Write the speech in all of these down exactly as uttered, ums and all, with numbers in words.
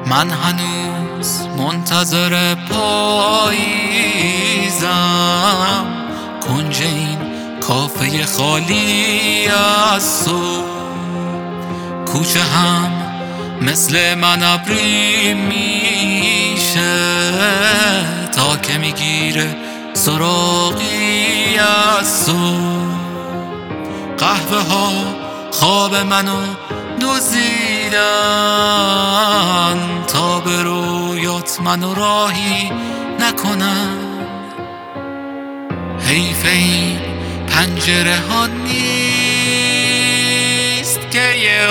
من هنوز منتظر پاییزم، کنج این کافه خالی از تو. کوچه هم مثل من ابری میشه تا که میگیره سراغی از تو. قهوه ها خواب منو دزدیدن تا به رویات منو راهی نکنن. حیف این پنجره ها نیست که یه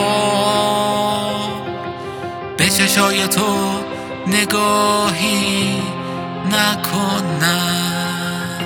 عمر به چشای تو نگاهی نکنن.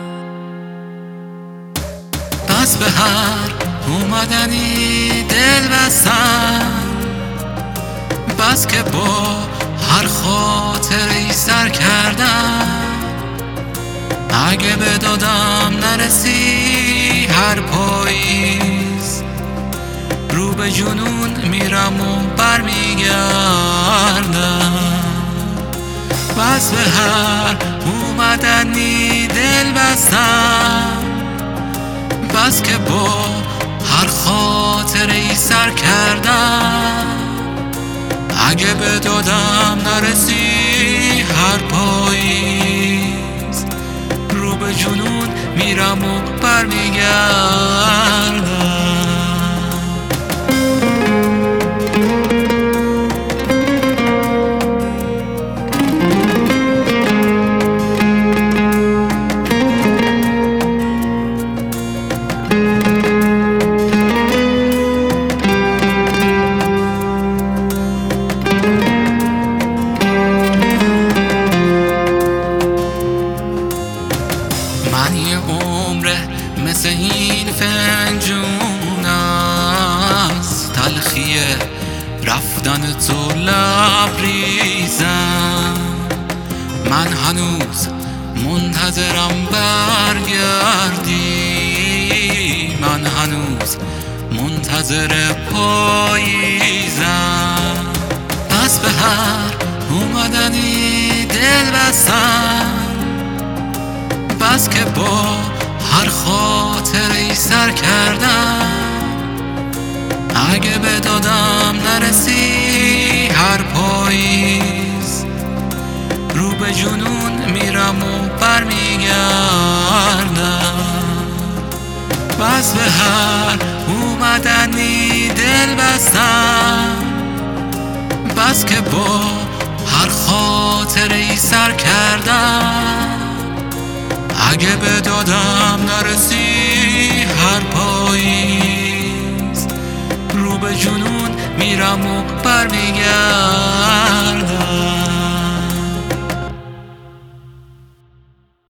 بس به هر اومدنی دل بستم، بس که با هر خاطری سر کردم. اگه به دادم نرسی هر پاییز، رو به جنون میرم و برمیگردم. بس به هر اومدنی دل بستم، بس که با هر خاطری سر کردم. اگه به دادم نرسی هر پاییز، رو به جنون میرم و برمیگردم. من یه عمره مثل این فنجون است، تلخی رفتن تو لبریزم. من هنوز منتظرم برگردی، من هنوز منتظر پاییزم. پس به هر اومدنی دل بستم، بس که با هر خاطری سر کردم. اگه به دادم نرسی هر پاییز، رو به جنون میرم و برمیگردم. بس به هر اومدنی دل بستم، بس که با هر خاطری سر کردم. اگه به دادم نرسی هر پاییز، رو به جنون میرم و برمیگردم.